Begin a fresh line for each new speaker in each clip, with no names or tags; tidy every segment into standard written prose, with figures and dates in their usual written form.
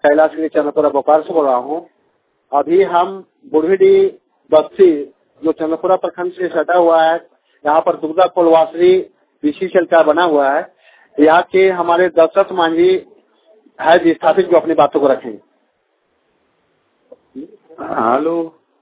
कैलाश गिरी चंद्रपुरा बोकारो से बोल रहा हूँ। अभी हम बुढ़ीडी बस्ती जो चंद्रपुरा प्रखंड से सटा हुआ है, यहाँ पर दुग्धा कोलवासरी बीसीसीएल का बना हुआ है। यहाँ के हमारे दशरथ मांझी है विस्थापित जो अपनी बातों को रखेंगे।
हेलो,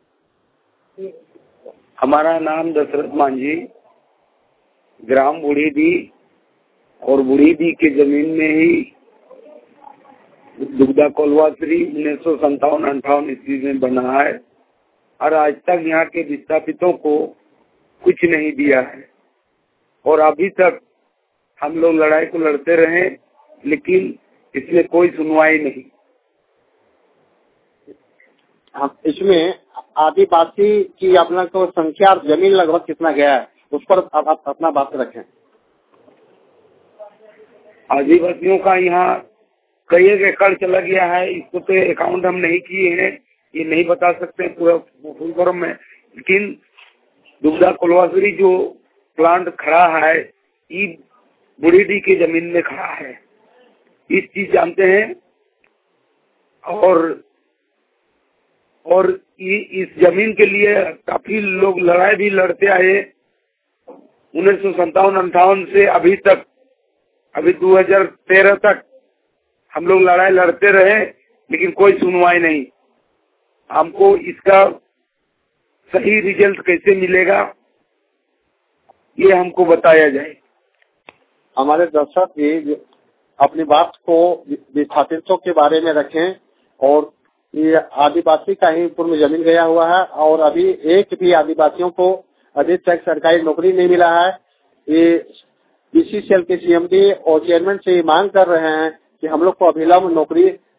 हमारा नाम दशरथ मांझी, ग्राम बुढ़ीडी और बुढ़ीडी के जमीन में ही दुग्धा कोलवासरी 1957-58 ईस्वी में बना है और आज तक यहाँ के विस्थापितों को कुछ नहीं दिया है। और अभी तक हम लोग लड़ाई को लड़ते रहे, लेकिन इसमें कोई सुनवाई नहीं।
हम इसमें आदिवासी की अपना को संख्या और जमीन लगभग कितना गया है, उस पर आप अपना बात रखें।
आदिवासियों का यहाँ कई एकड़ चला गया है, इसको तो अकाउंट हम नहीं किए हैं, ये नहीं बता सकते पूरा फुल फॉर्म में। लेकिन दुग्धा कोलवासरी जो प्लांट खड़ा है ये बुढ़ीडी की जमीन में खड़ा है, इस चीज जानते हैं। और इस जमीन के लिए काफी लोग लड़ाई भी लड़ते आए 1957-58 से अभी तक। अभी 2013 तक हम लोग लड़ाई लड़ते रहे, लेकिन कोई सुनवाई नहीं। हमको इसका सही रिजल्ट कैसे मिलेगा ये हमको बताया जाए।
हमारे दर्शक भी अपनी बात को विस्थापितों के बारे में रखें। और ये आदिवासी का ही पूर्व जमीन गया हुआ है और अभी एक भी आदिवासियों को अभी तक सरकारी नौकरी नहीं मिला है। ये बीसीसीएल के सीएमडी और चेयरमैन से मांग कर रहे हैं कि हम लोग को अभिलंब नौकरी